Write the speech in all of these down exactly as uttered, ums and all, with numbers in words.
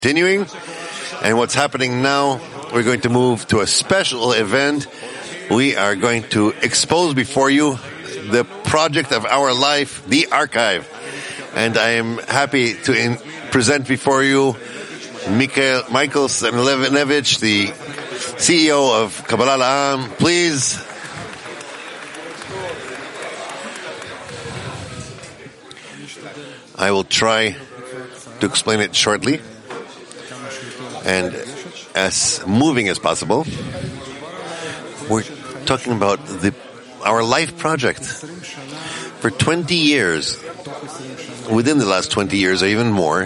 Continuing, and what's happening now, we're going to move to a special event. We are going to expose before you the project of our life, the archive. And I am happy to in, present before you Michael, Michael Stanislevich, the C E O of Kabbalah La'am. Please. I will try to explain it shortly and as moving as possible. We're talking about the our life project. For twenty years, within the last twenty years or even more,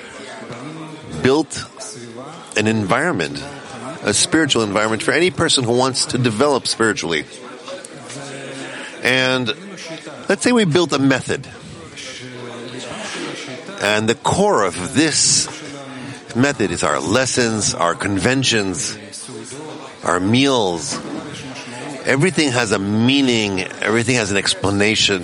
built an environment, a spiritual environment for any person who wants to develop spiritually. And let's say we built a method. And the core of this method is our lessons, our conventions, our meals. Everything has a meaning, everything has an explanation.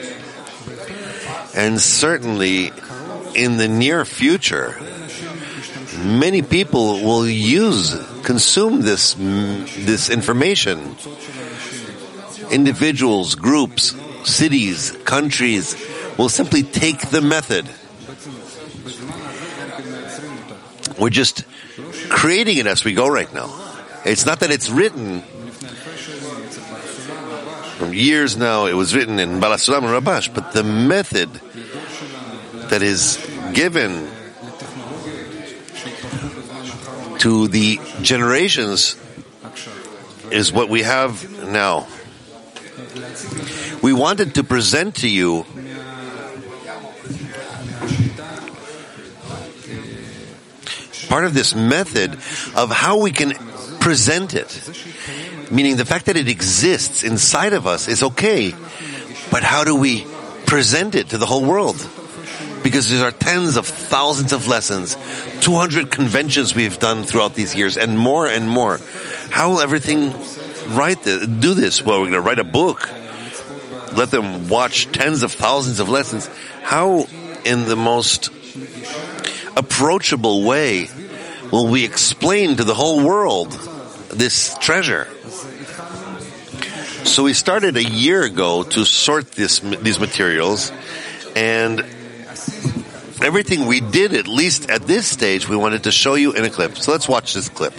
And certainly in the near future, many people will use, consume this, this information. Individuals, groups, cities, countries will simply take the method. We're just creating it as we go right now. It's not that it's written from years now. It was written in Baal HaSulam and Rabash, but the method that is given to the generations is what we have now. We wanted to present to you part of this method of how we can present it. Meaning the fact that it exists inside of us is okay, but how do we present it to the whole world? Because there are tens of thousands of lessons, two hundred conventions we've done throughout these years, and more and more. How will everything write this, do this? Well, we're going to write a book, let them watch tens of thousands of lessons. How, in the most approachable way, will we explain to the whole world this treasure? So we started a year ago to sort this, these materials, and everything we did, at least at this stage, we wanted to show you in a clip. So let's watch this clip.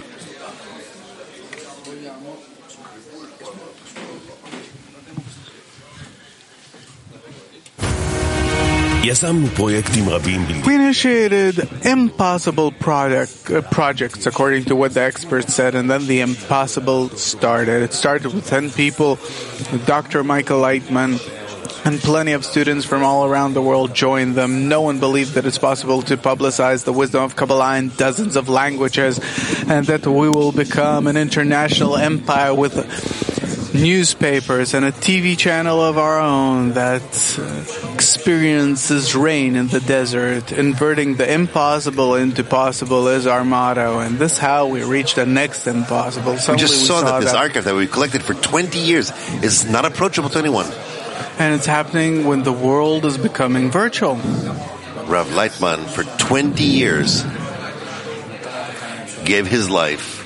We initiated impossible product, uh, projects according to what the experts said, and then the impossible started. It started with ten people, Doctor Michael Lightman, and plenty of students from all around the world joined them. No one believed that it's possible to publicize the wisdom of Kabbalah in dozens of languages, and that we will become an international empire with newspapers and a T V channel of our own that uh, experiences rain in the desert. Inverting the impossible into possible is our motto, and this is how we reach the next impossible. Suddenly we just we saw, saw that this that archive that we collected for twenty years is not approachable to anyone. And it's happening when the world is becoming virtual. Rav Lightman, for twenty years, gave his life,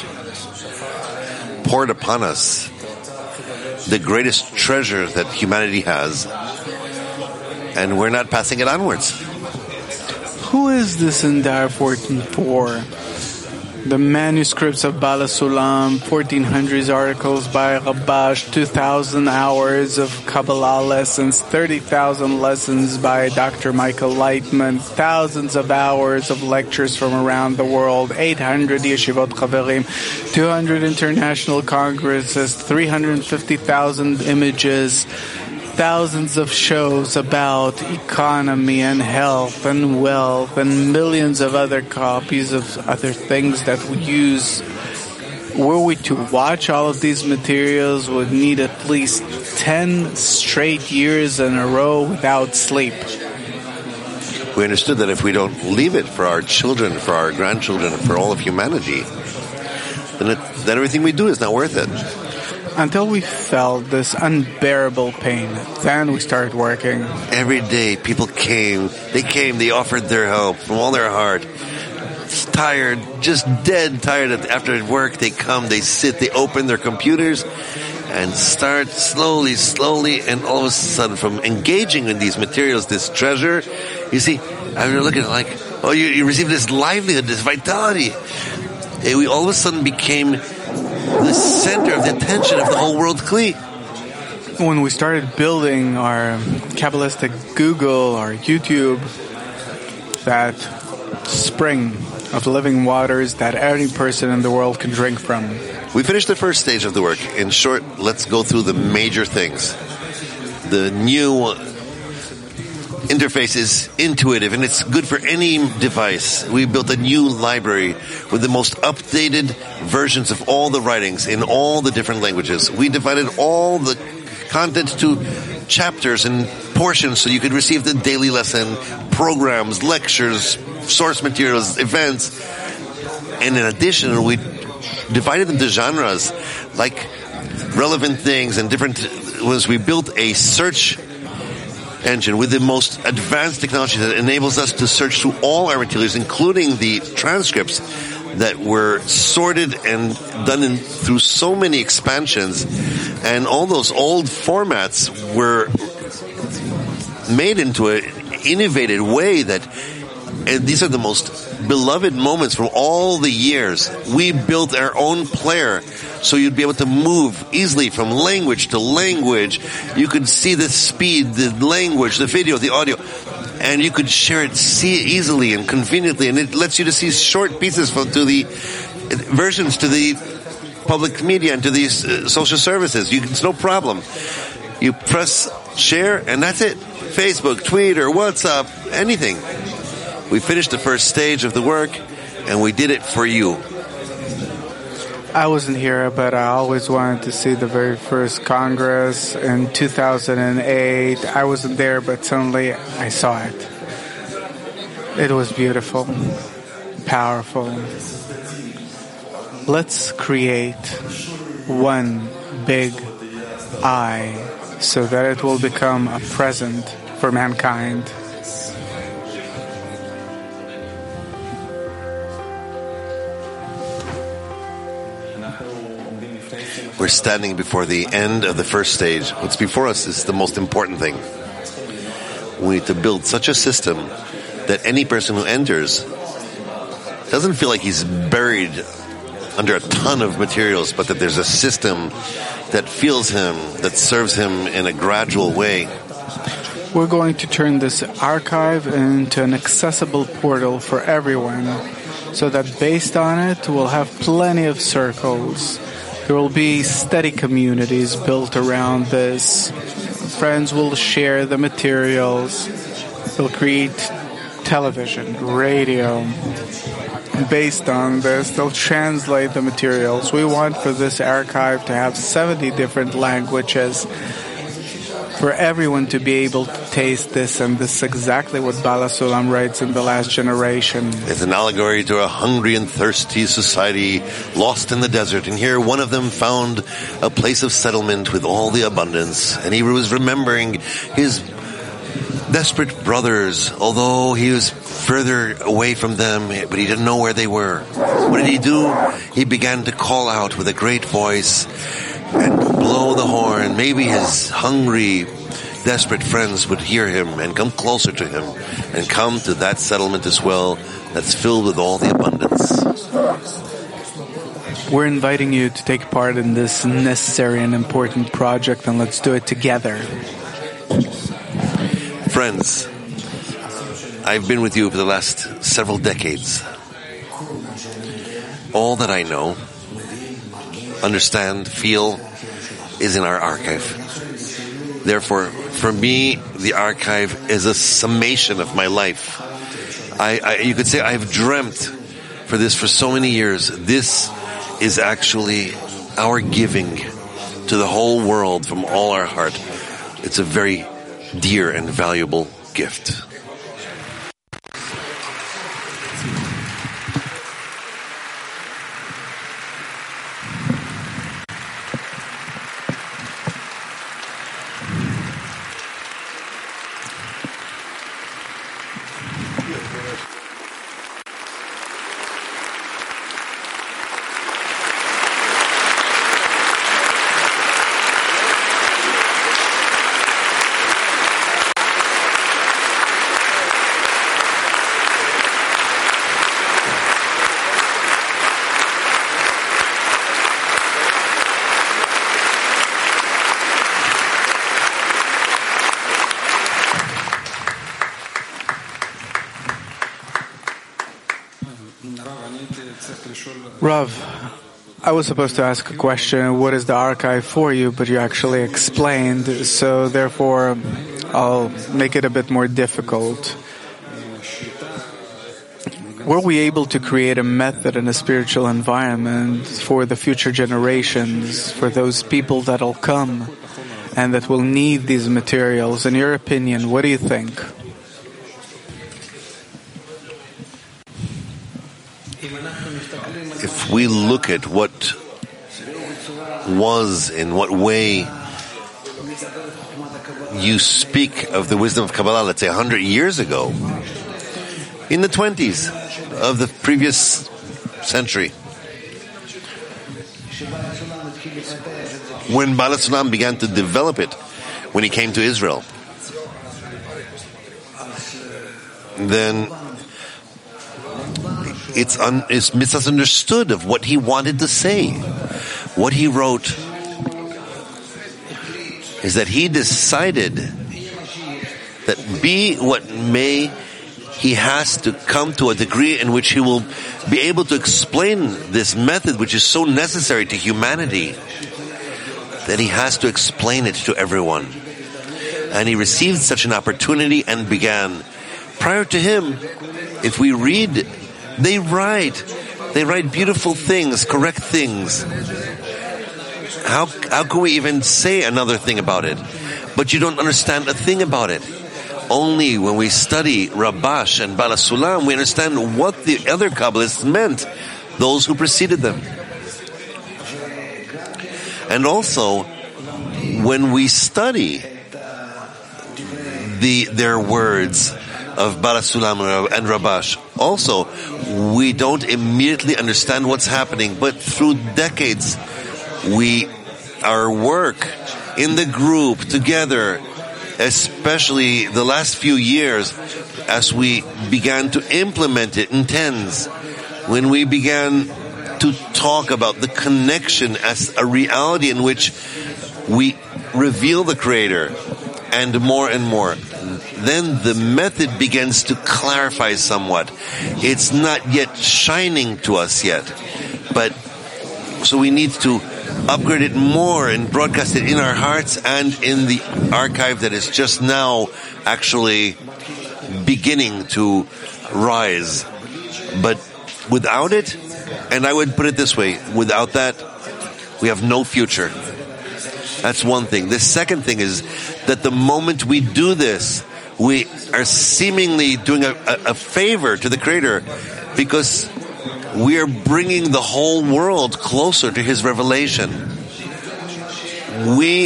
poured upon us the greatest treasure that humanity has, and we're not passing it onwards. Who is this in Dar fourteen four? The manuscripts of Baal HaSulam, fourteen hundreds articles by Rabash, two thousand hours of Kabbalah lessons, thirty thousand lessons by Doctor Michael Lightman, thousands of hours of lectures from around the world, eight hundred yeshivot chaverim, two hundred international congresses, three hundred fifty thousand images, thousands of shows about economy and health and wealth, and millions of other copies of other things that we use. Were we to watch all of these materials, would need at least ten straight years in a row without sleep. We understood that if we don't leave it for our children, for our grandchildren, for all of humanity, then, it, then everything we do is not worth it. Until we felt this unbearable pain, then we started working. Every day people came, they came, they offered their help from all their heart. tired, just dead tired. After work, they come, they sit, they open their computers and start slowly, slowly, and all of a sudden, from engaging in these materials, this treasure, you see, I was looking at it like, oh, you, you received this livelihood, this vitality. And we all of a sudden became the center of the attention of the whole world Kli. When we started building our Kabbalistic Google, our YouTube, that spring of living waters that any person in the world can drink from. We finished the first stage of the work. In short, let's go through the major things. The new interface is intuitive and it's good for any device. We built a new library with the most updated versions of all the writings in all the different languages. We divided all the content to chapters and portions so you could receive the daily lesson, programs, lectures, source materials, events. And in addition, we divided them into genres like relevant things and different. Was we built a search engine with the most advanced technology that enables us to search through all our materials, including the transcripts that were sorted and done in, through so many expansions, and all those old formats were made into an innovative way that, and these are the most beloved moments from all the years. We built our own player so you'd be able to move easily from language to language. You could see the speed, the language, the video, the audio, and you could share it see easily and conveniently, and it lets you to see short pieces from to the versions to the public media and to these uh, social services. You, it's no problem. You press share and that's it. Facebook, Twitter, WhatsApp, anything. We finished the first stage of the work, and we did it for you. I wasn't here, but I always wanted to see the very first Congress in two thousand eight. I wasn't there, but suddenly I saw it. It was beautiful, powerful. Let's create one big I so that it will become a present for mankind. We're standing before the end of the first stage. What's before us is the most important thing. We need to build such a system that any person who enters doesn't feel like he's buried under a ton of materials, but that there's a system that feels him, that serves him in a gradual way. We're going to turn this archive into an accessible portal for everyone, so that based on it, we'll have plenty of circles. There will be steady communities built around this. Friends will share the materials. They'll create television, radio. Based on this, they'll translate the materials. We want for this archive to have seventy different languages for everyone to be able to taste this, and this is exactly what Bala Sulam writes in The Last Generation. It's an allegory to a hungry and thirsty society lost in the desert, and here one of them found a place of settlement with all the abundance, and he was remembering his desperate brothers, although he was further away from them, but he didn't know where they were. What did he do? He began to call out with a great voice and blow the horn. Maybe his hungry, desperate friends would hear him and come closer to him and come to that settlement as well that's filled with all the abundance. We're inviting you to take part in this necessary and important project, and let's do it together. Friends, I've been with you for the last several decades. All that I know, understand, feel, is in our archive. Therefore, for me, the archive is a summation of my life. I, I, you could say I've dreamt for this for so many years. This is actually our giving to the whole world from all our heart. It's a very dear and valuable gift. Rav, I was supposed to ask a question, what is the archive for you, but you actually explained, so therefore I'll make it a bit more difficult. Were we able to create a method and a spiritual environment for the future generations, for those people that'll come and that will need these materials? In your opinion, what do you think? If we look at what was, in what way you speak of the wisdom of Kabbalah, let's say a hundred years ago, in the twenties of the previous century, when Baal HaSulam began to develop it, when he came to Israel, then it's, un, it's misunderstood of what he wanted to say. What he wrote is that he decided that be what may, he has to come to a degree in which he will be able to explain this method, which is so necessary to humanity, that he has to explain it to everyone. And he received such an opportunity and began. Prior to him, if we read, they write, they write beautiful things, correct things. How, how can we even say another thing about it? But you don't understand a thing about it. Only when we study Rabash and Baal HaSulam, we understand what the other Kabbalists meant, those who preceded them. And also, when we study the their words of Baal HaSulam and Rabash, also, we don't immediately understand what's happening, but through decades, we, our work in the group together, especially the last few years, as we began to implement it in tens, when we began to talk about the connection as a reality in which we reveal the Creator, and more and more, then the method begins to clarify somewhat. It's not yet shining to us yet, but so we need to upgrade it more and broadcast it in our hearts and in the archive that is just now actually beginning to rise. But without it, and I would put it this way, without that, we have no future. That's one thing. The second thing is that the moment we do this, we are seemingly doing a, a, a favor to the Creator, because we are bringing the whole world closer to His revelation. We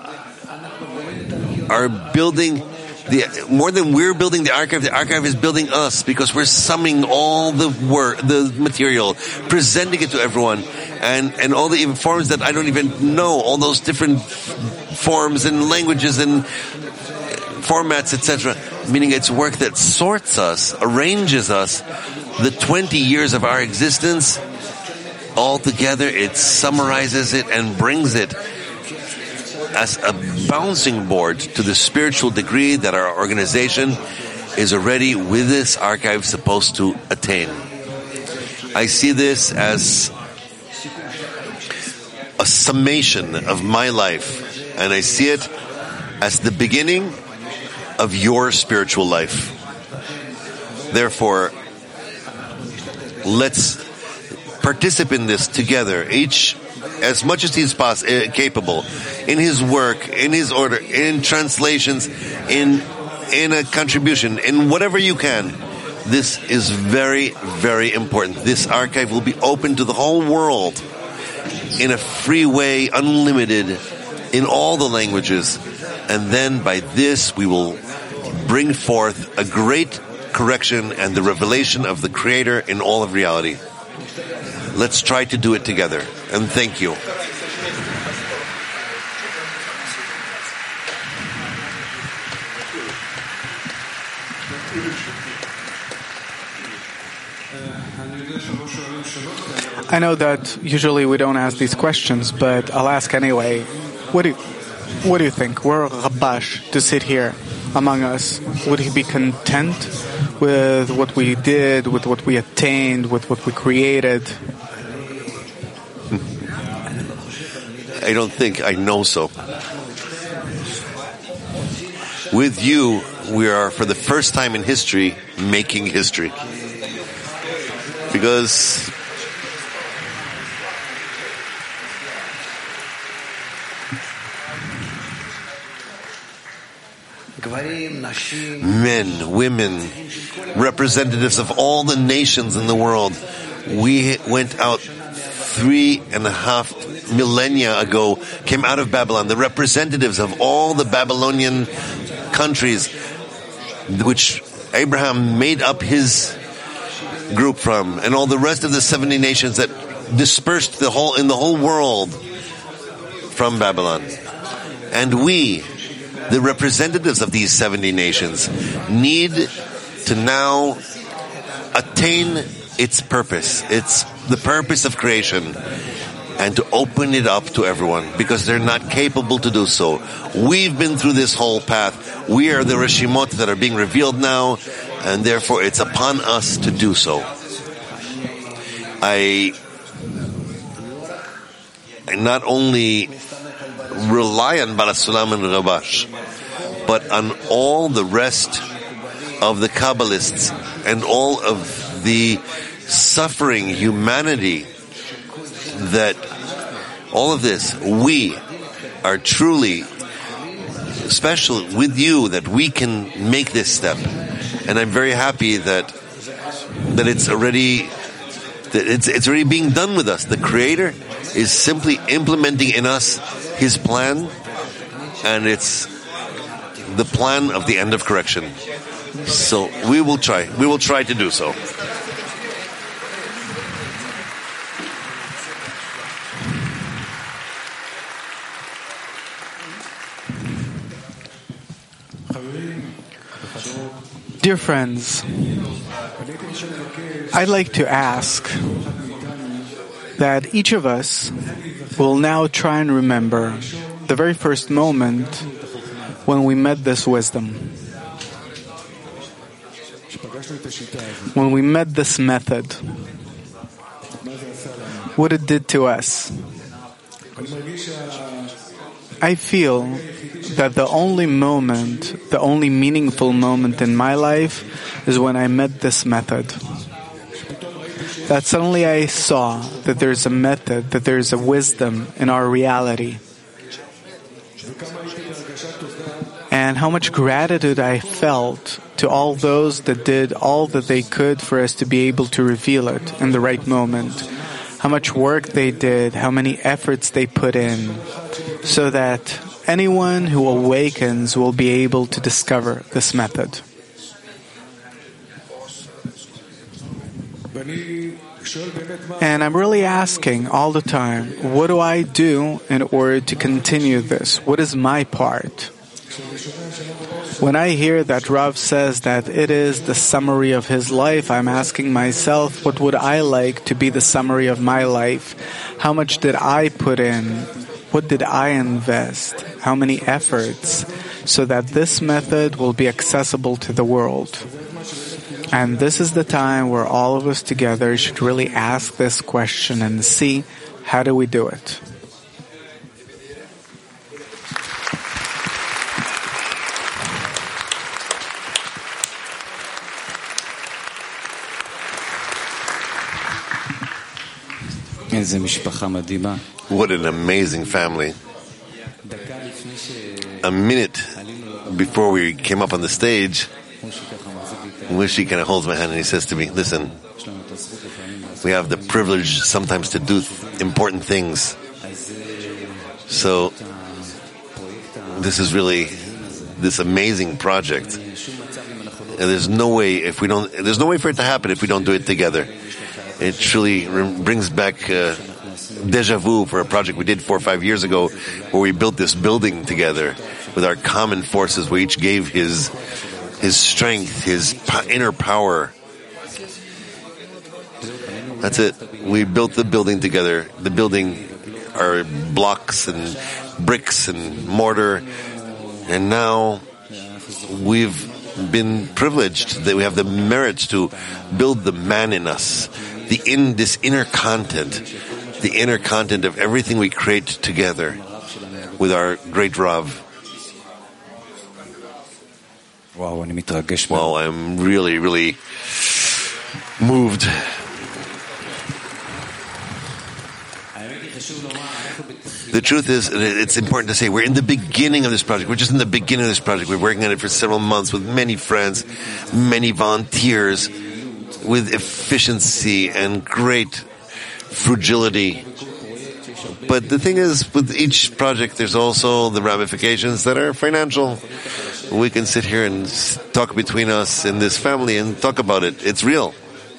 are building the, more than we're building the archive, the archive is building us, because we're summing all the work, the material, presenting it to everyone, and, and all the even forms that I don't even know, all those different forms and languages and formats, et cetera. Meaning it's work that sorts us, arranges us, the twenty years of our existence, all together, it summarizes it and brings it as a bouncing board to the spiritual degree that our organization is already with this archive supposed to attain. I see this as a summation of my life, and I see it as the beginning of your spiritual life. Therefore, let's participate in this together, each as much as he is pos- uh, capable, in his work, in his order, in translations, in in a contribution, in whatever you can. This is very, very important. This archive will be open to the whole world in a free way, unlimited, in all the languages. And then by this we will bring forth a great correction and the revelation of the Creator in all of reality. Let's try to do it together. And thank you. I know that usually we don't ask these questions, but I'll ask anyway. What do you, what do you think? Were Rabash to sit here among us, would he be content with what we did, with what we attained, with what we created. I don't think I know so. With you, we are, for the first time in history, making history. Because men, women, representatives of all the nations in the world, we went out three and a half millennia ago, came out of Babylon, the representatives of all the Babylonian countries, which Abraham made up his group from, and all the rest of the seventy nations that dispersed the whole in the whole world from Babylon. And we, the representatives of these seventy nations, need to now attain its purpose. It's the purpose of creation, and to open it up to everyone, because they're not capable to do so. We've been through this whole path. We are the Reshimot that are being revealed now, and therefore it's upon us to do so. I, I not only rely on Baal HaSulam and Rabash, but on all the rest of the Kabbalists and all of the suffering humanity, that all of this, we are truly special with you, that we can make this step. And I'm very happy that that it's already that it's it's already being done with us. The Creator is simply implementing in us His plan, and it's the plan of the end of correction. So we will try. We will try to do so. Dear friends, I'd like to ask that each of us will now try and remember the very first moment when we met this wisdom, when we met this method, what it did to us. I feel that the only moment, the only meaningful moment in my life is when I met this method. That suddenly I saw that there's a method, that there's a wisdom in our reality. And how much gratitude I felt to all those that did all that they could for us to be able to reveal it in the right moment. How much work they did, how many efforts they put in, so that anyone who awakens will be able to discover this method. And I'm really asking all the time, what do I do in order to continue this? What is my part? When I hear that Rav says that it is the summary of his life, I'm asking myself, what would I like to be the summary of my life? How much did I put in? What did I invest? How many efforts? So that this method will be accessible to the world. And this is the time where all of us together should really ask this question and see, how do we do it? What an amazing family. A minute before we came up on the stage, Moshe kind of holds my hand and he says to me, listen, we have the privilege sometimes to do th- important things. So this is really this amazing project. And there's no way if we don't, there's no way for it to happen if we don't do it together. It truly brings back uh, deja vu for a project we did four or five years ago, where we built this building together with our common forces. We each gave his his strength, his po- inner power. That's it. We built the building together. The building are blocks and bricks and mortar, and now we've been privileged, that we have the merit to build the man in us, the in this inner content, the inner content of everything we create together with our great Rav. Wow, I'm really, really moved. The truth is, it's important to say, we're in the beginning of this project. We're just in the beginning of this project. We're working on it for several months with many friends, many volunteers, with efficiency and great fragility. But the thing is, with each project, there's also the ramifications that are financial. We can sit here and talk between us in this family and talk about it. It's real.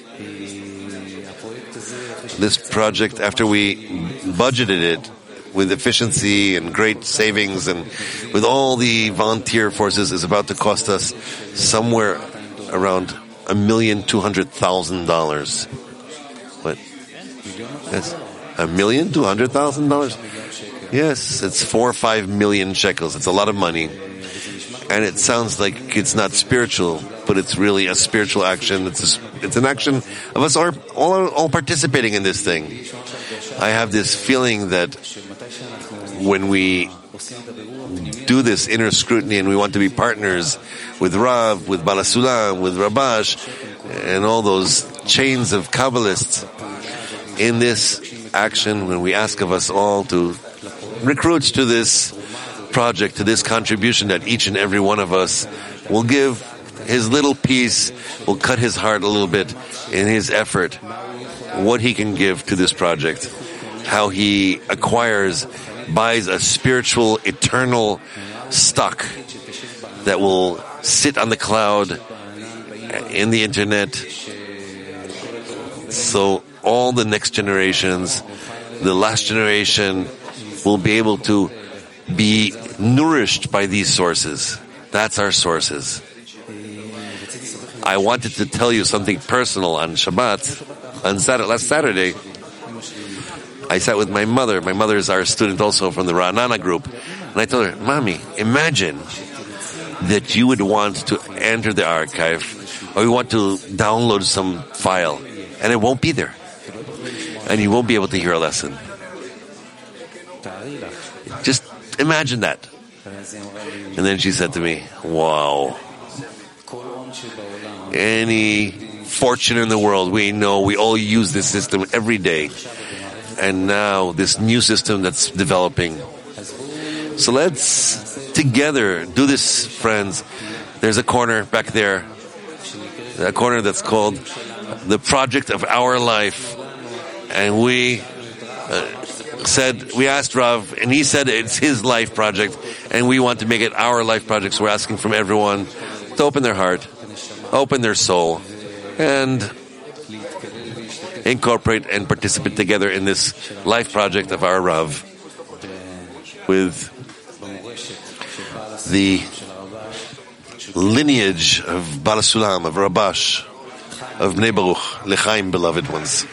This project, after we budgeted it with efficiency and great savings and with all the volunteer forces, is about to cost us somewhere around a million two hundred thousand dollars. What? Yes. A million two hundred thousand dollars? Yes, it's four or five million shekels. It's a lot of money. And it sounds like it's not spiritual, but it's really a spiritual action. It's a, it's an action of us all, all, all participating in this thing. I have this feeling that when we do this inner scrutiny and we want to be partners with Rav, with Balasulam, with Rabash, and all those chains of Kabbalists in this action, when we ask of us all to recruit to this project, to this contribution that each and every one of us will give his little piece, will cut his heart a little bit in his effort, what he can give to this project, how he acquires, buys a spiritual, eternal stock that will sit on the cloud, in the internet, so all the next generations, the last generation, will be able to be nourished by these sources. That's our sources. I wanted to tell you something personal on Shabbat. On Saturday, last Saturday, I sat with my mother. My mother is our student also from the Ra'anana group. And I told her, Mommy, imagine that you would want to enter the archive or you want to download some file and it won't be there. And you won't be able to hear a lesson. Just imagine that. And then she said to me, wow. Any fortune in the world, we know we all use this system every day. And now this new system that's developing. So let's together do this, friends. There's a corner back there. A corner that's called the project of our life. And we uh, said, we asked Rav, and he said it's his life project, and we want to make it our life project. So we're asking from everyone to open their heart, open their soul, and incorporate and participate together in this life project of our Rav with the lineage of Balasulam, of Rabash, of Bnei Baruch, L'chaim, beloved ones.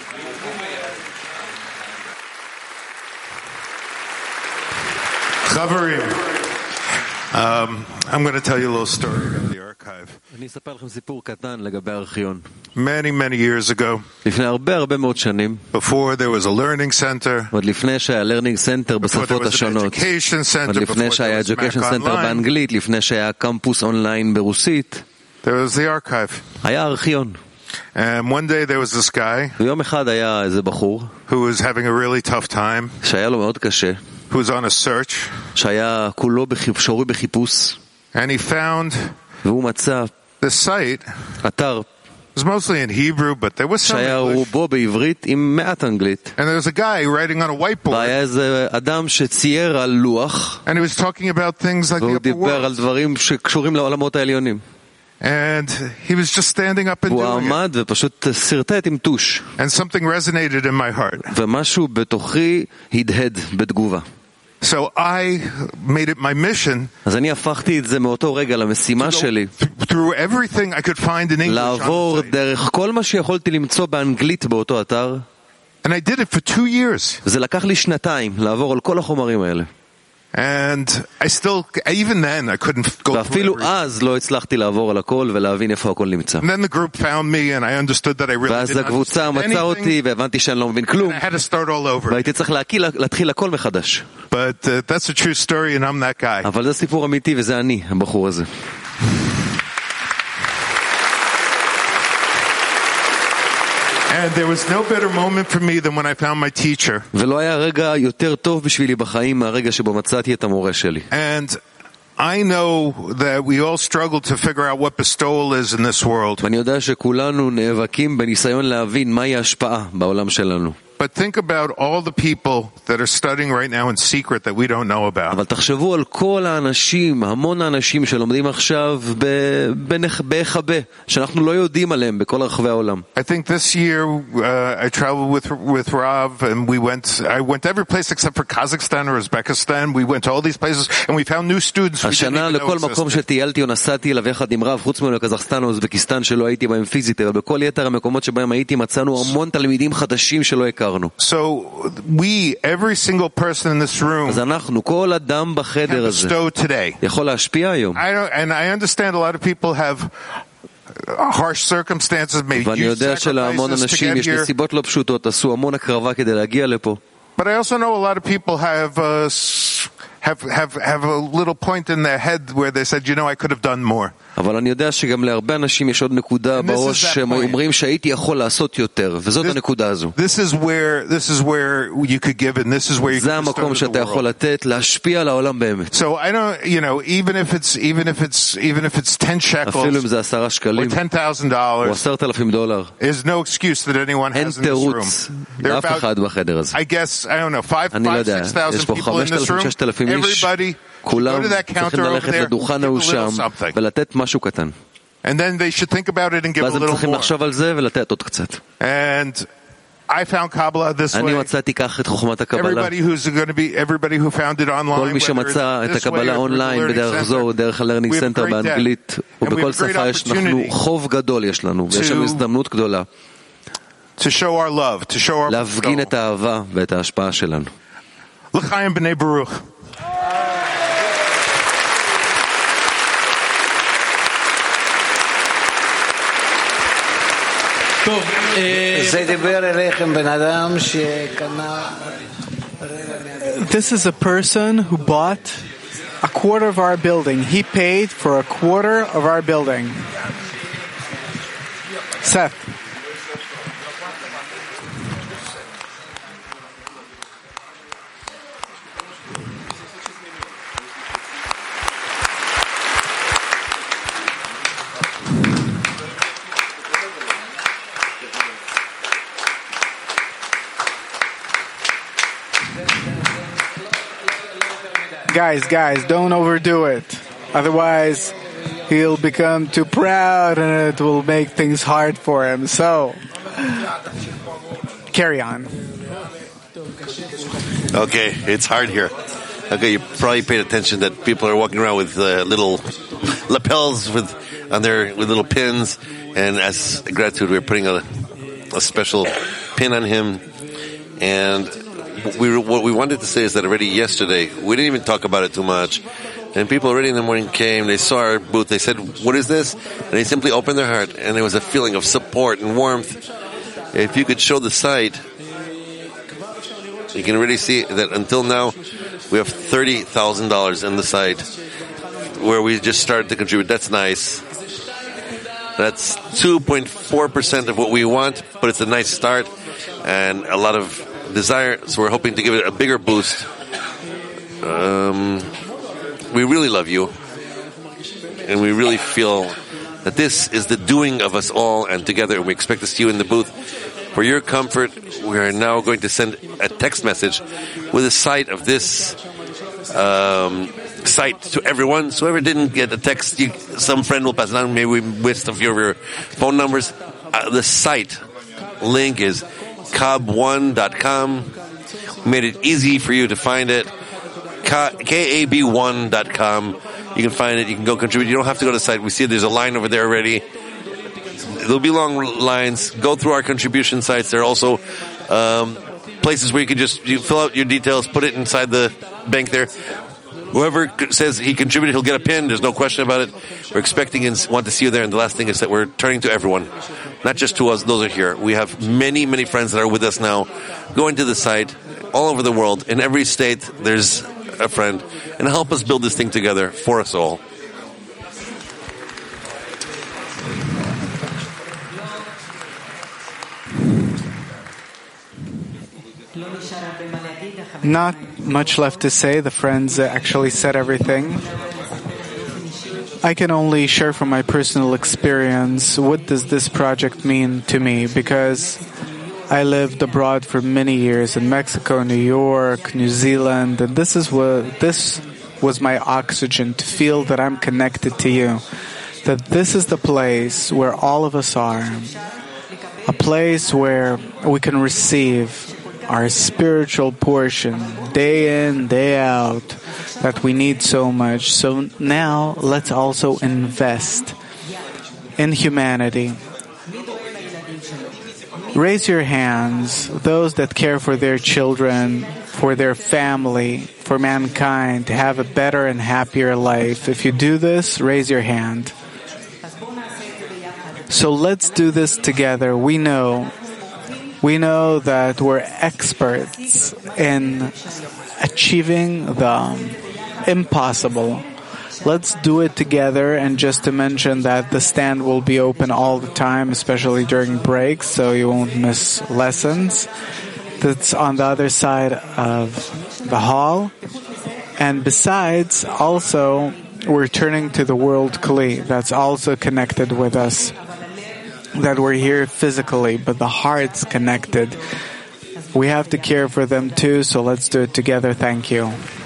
Um, I'm going to tell you a little story about the archive. Many, many years ago, before there was a learning center, before there was an education center, before there was Mac Online, there was the archive. And one day there was this guy who was having a really tough time, who was on a search, and he found the site. It was mostly in Hebrew, but there was some English. And there was a guy writing on a whiteboard, and he was talking about things like the upper world. And he was just standing up and doing it. And something resonated in my heart. So I made it my mission to go through everything I could find in English on the site. And I did it for two years. And I still, even then, I couldn't go ואפילו אז לא הצלחתי לעבור על הכל ולהבין איפה הכל נמצא. And then the group found me and I understood that I really ואז הקבוצה מצאה אותי והבנתי שאני לא מבין כלום. I had to start all over. והייתי צריך להתחיל הכל מחדש. But uh, that's a true story and I'm that guy. אבל זה סיפור אמיתי וזה אני, הבחור הזה. And there was no better moment for me than when I found my teacher. ולא היה רגע יותר טוב בשבילי בחיים מהרגע שבו מצאתי את המורה שלי. And I know that we all struggle to figure out what bestowal is in this world. ואני יודע שכולנו נאבקים בניסיון להבין מהי ההשפעה בעולם שלנו. But think about all the people that are studying right now in secret that we don't know about. אבל תחשבו על כל האנשים, המון האנשים שלומדים עכשיו בהיחבא, שאנחנו לא יודעים עליהם בכל רחבי העולם. I think this year uh, I traveled with with Rav and we went I went every place except for Kazakhstan or Uzbekistan. We went to all these places and we found new students. השנה לכל מקום שטיילתי או נסעתי אליו יחד עם רב, חוץ מקזחסטן או אוזבקיסטן שלא הייתי בהם פיזית, אבל בכל יתר המקומות שבהם הייתי מצאנו המון תלמידים חדשים שלא הכרנו. So we, every single person in this room, אז אנחנו, כל אדם בחדר הזה, יכול להשפיע היום. And I understand a lot of people have harsh circumstances, made huge sacrifices to get here. נסיבות לא פשוטות, עשו המון הקרבה כדי להגיע לפה. But I also know a lot of people have uh, have have have a little point in their head where they said, you know, I could have done more. אבל אני יודע שגם להרבה אנשים יש עוד נקודה בראש שהם אומרים שהייתי יכול לעשות יותר, וזאת הנקודה הזו. This is where this is where you could give and this is where you זה המקום שאתה יכול לתת, להשפיע על העולם באמת. So I don't, you know, even if it's even if it's even if it's ten shekels, אפילו אם זה עשרה שקלים, or ten thousand dollars, או עשרת אלפים דולר, there's no excuse that anyone has in this room. אין תירוץ לאף אחד בחדר הזה. I guess I don't know, five, five, six thousand people in this room. Everybody, כולם צריכים ללכת לדוכן ההוא שם ולתת משהו קטן. And then they should think about it and give a little more. ואז הם צריכים לחשוב על זה ולתת עוד קצת. And I found Kabbalah this way. אני מצאתי כך את חוכמת הקבלה. Everybody who's going to be, everybody who found it online, כל מי שמצא את הקבלה אונליין בדרך זו, דרך ה-Learning Center באנגלית, ובכל שפה יש לנו חוב גדול יש לנו, ויש לנו הזדמנות גדולה. To show our love, to show our להפגין את האהבה ואת ההשפעה שלנו. L'chaim b'nei Baruch. This is a person who bought a quarter of our building. He paid for a quarter of our building. Seth. Guys, guys, don't overdo it. Otherwise, he'll become too proud and it will make things hard for him. So, carry on. Okay, it's hard here. Okay, you probably paid attention that people are walking around with uh, little lapels with on their with little pins, and as gratitude, we're putting a, a special pin on him. And we, what we wanted to say is that already yesterday, we didn't even talk about it too much. And people already in the morning came, they saw our booth, they said, what is this? And they simply opened their heart, and there was a feeling of support and warmth. If you could show the site, you can really see that until now, we have thirty thousand dollars in the site where we just started to contribute. That's nice. That's two point four percent of what we want, but it's a nice start and a lot of desire, so we're hoping to give it a bigger boost. Um, we really love you, and we really feel that this is the doing of us all, and together we expect to see you in the booth. For your comfort, we are now going to send a text message with a site of this um, site to everyone. So whoever didn't get a text, you, some friend will pass it on. Maybe we missed a few of your phone numbers. Uh, the site link is kab one dot com. We made it easy for you to find it. K A B one dot com. You can find it. You can go contribute. You don't have to go to the site. We see there's a line over there already. There'll be long lines. Go through our contribution sites. There are also um, places where you can just you fill out your details, put it inside the bank there. Whoever says he contributed, he'll get a pin. There's no question about it. We're expecting and want to see you there. And the last thing is that we're turning to everyone, not just to us. Those are here. We have many, many friends that are with us now. Going to the site all over the world. In every state, there's a friend. And help us build this thing together for us all. Not much left to say. The friends actually said everything. I can only share from my personal experience what does this project mean to me, because I lived abroad for many years in Mexico, New York, New Zealand, and this is what this was my oxygen, to feel that I'm connected to you, that this is the place where all of us are, a place where we can receive our spiritual portion day in, day out, that we need so much. So now let's also invest in humanity. Raise your hands, those that care for their children, for their family, for mankind, to have a better and happier life. If you do this, raise your hand. So let's do this together. We know We know that we're experts in achieving the impossible. Let's do it together. And just to mention that the stand will be open all the time, especially during breaks, so you won't miss lessons. That's on the other side of the hall. And besides, also, we're turning to the World Kli. That's also connected with us. That we're here physically, but the heart's connected. We have to care for them too, so let's do it together. Thank you.